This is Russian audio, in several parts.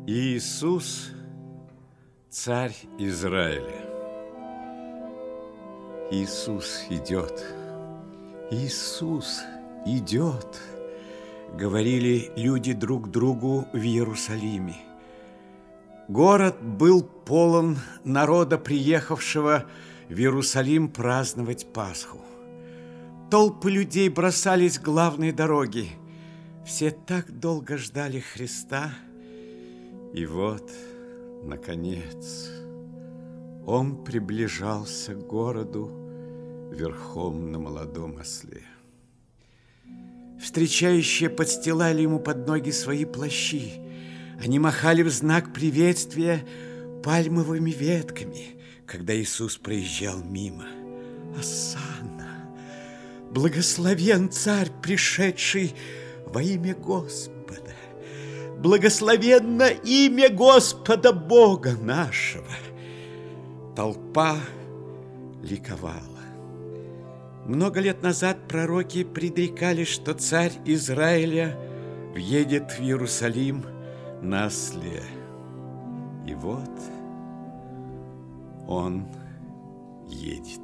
Иисус, царь Израиля. Иисус идет, Иисус идет, говорили люди друг другу в Иерусалиме. Город был полон народа, приехавшего в Иерусалим праздновать Пасху. Толпы людей бросались к главной дороге. Все так долго ждали Христа, и вот, наконец, Он приближался к городу верхом на молодом осле. Встречающие подстилали ему под ноги свои плащи. Они махали в знак приветствия пальмовыми ветками, когда Иисус проезжал мимо. Осанна! Благословен царь, пришедший во имя Господа! Благословенно имя Господа Бога нашего! Толпа ликовала. Много лет назад пророки предрекали, что царь Израиля въедет в Иерусалим на осле. И вот он едет.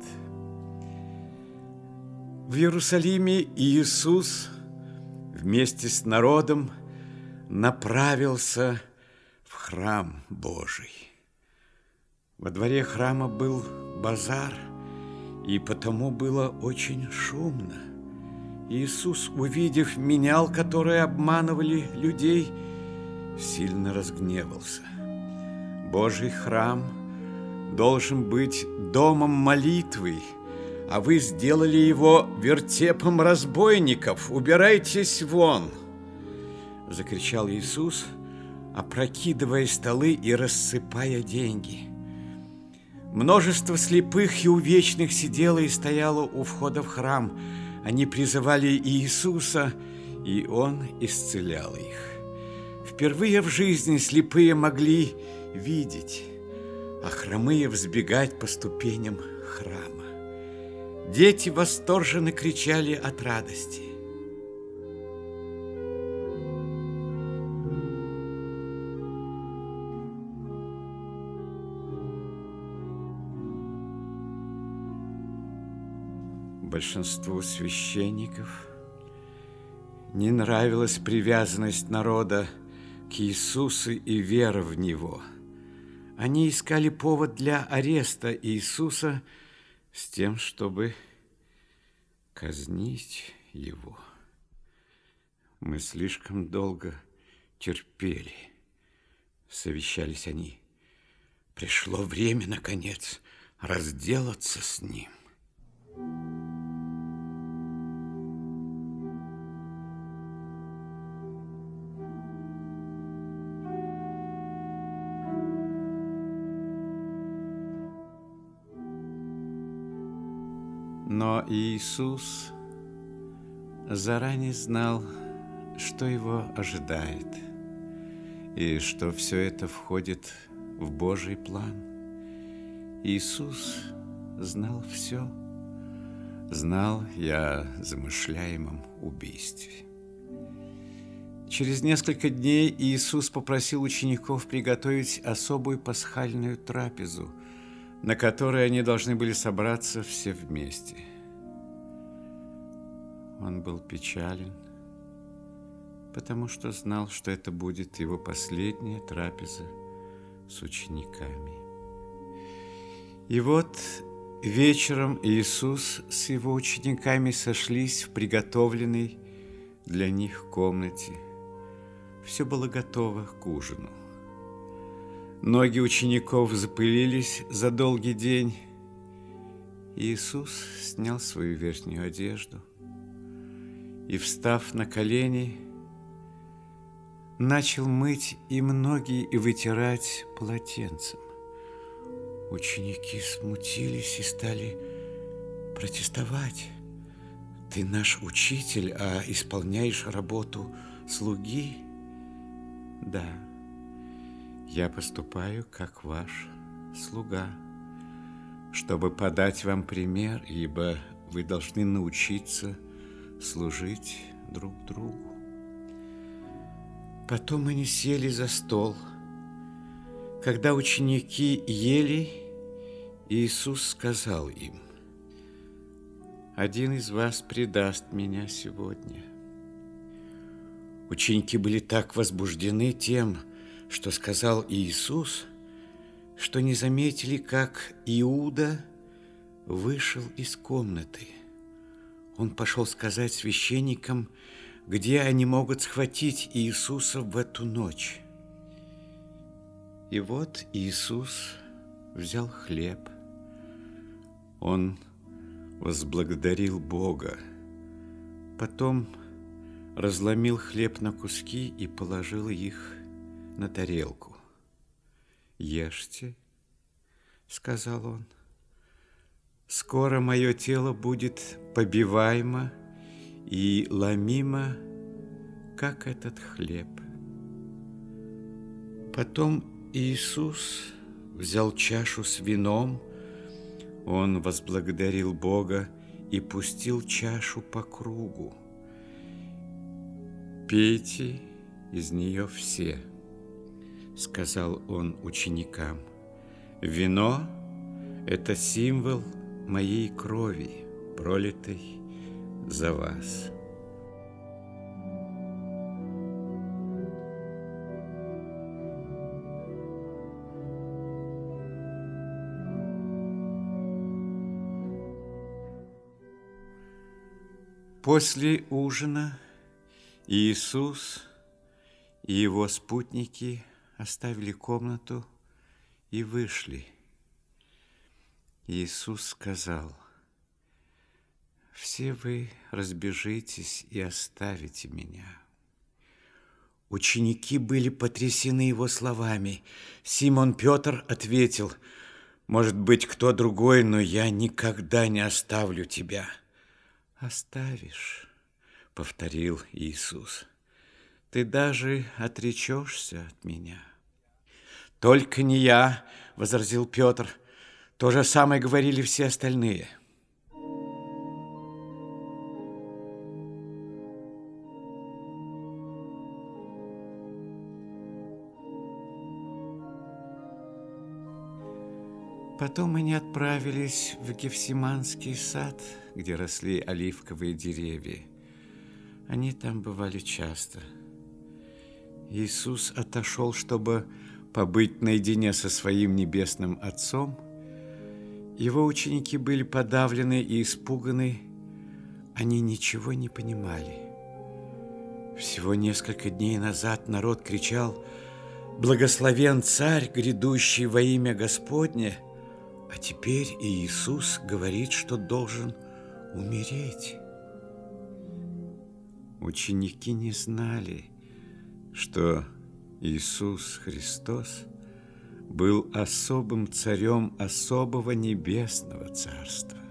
В Иерусалиме Иисус вместе с народом направился в храм Божий. Во дворе храма был базар, и потому было очень шумно. Иисус, увидев менял, которые обманывали людей, сильно разгневался. Божий храм должен быть домом молитвы, а вы сделали его вертепом разбойников. Убирайтесь вон! Закричал Иисус, опрокидывая столы и рассыпая деньги. Множество слепых и увечных сидело и стояло у входа в храм. Они призывали Иисуса, и Он исцелял их. Впервые в жизни слепые могли видеть, а хромые взбегать по ступеням храма. Дети восторженно кричали от радости. Большинству священников не нравилась привязанность народа к Иисусу и вера в Него. Они искали повод для ареста Иисуса с тем, чтобы казнить Его. Мы слишком долго терпели, совещались они. Пришло время, наконец, разделаться с Ним. Но Иисус заранее знал, что его ожидает, и что все это входит в Божий план. Иисус знал все, знал и о замышляемом убийстве. Через несколько дней Иисус попросил учеников приготовить особую пасхальную трапезу, на которой они должны были собраться все вместе. Он был печален, потому что знал, что это будет его последняя трапеза с учениками. И вот вечером Иисус с его учениками сошлись в приготовленной для них комнате. Все было готово к ужину. Ноги учеников запылились за долгий день. Иисус снял свою верхнюю одежду и, встав на колени, начал мыть им ноги и вытирать полотенцем. Ученики смутились и стали протестовать. «Ты наш учитель, а исполняешь работу слуги?» «Да, я поступаю, как ваш слуга, чтобы подать вам пример, ибо вы должны научиться служить друг другу». Потом они сели за стол. Когда ученики ели, Иисус сказал им: «Один из вас предаст меня сегодня». Ученики были так возбуждены тем, что сказал Иисус, что не заметили, как Иуда вышел из комнаты. Он пошел сказать священникам, где они могут схватить Иисуса в эту ночь. И вот Иисус взял хлеб. Он возблагодарил Бога, потом разломил хлеб на куски и положил их на тарелку. «Ешьте», — сказал он, — «скоро мое тело будет побиваемо и ломимо, как этот хлеб». Потом Иисус взял чашу с вином, Он возблагодарил Бога и пустил чашу по кругу. «Пейте из нее все», — сказал Он ученикам. «Вино — это символ моей крови, пролитой за вас». После ужина Иисус и его спутники оставили комнату и вышли. Иисус сказал: «Все вы разбежитесь и оставите меня». Ученики были потрясены его словами. Симон Петр ответил: «Может быть, кто другой, но я никогда не оставлю тебя». «Оставишь», — повторил Иисус, — «ты даже отречешься от меня». «Только не я», — возразил Петр. То же самое говорили все остальные. Потом они отправились в Гефсиманский сад, где росли оливковые деревья. Они там бывали часто. Иисус отошел, чтобы побыть наедине со своим небесным Отцом. Его ученики были подавлены и испуганы. Они ничего не понимали. Всего несколько дней назад народ кричал: «Благословен Царь, грядущий во имя Господне!» А теперь Иисус говорит, что должен умереть. Ученики не знали, что Иисус Христос был особым царем особого небесного царства.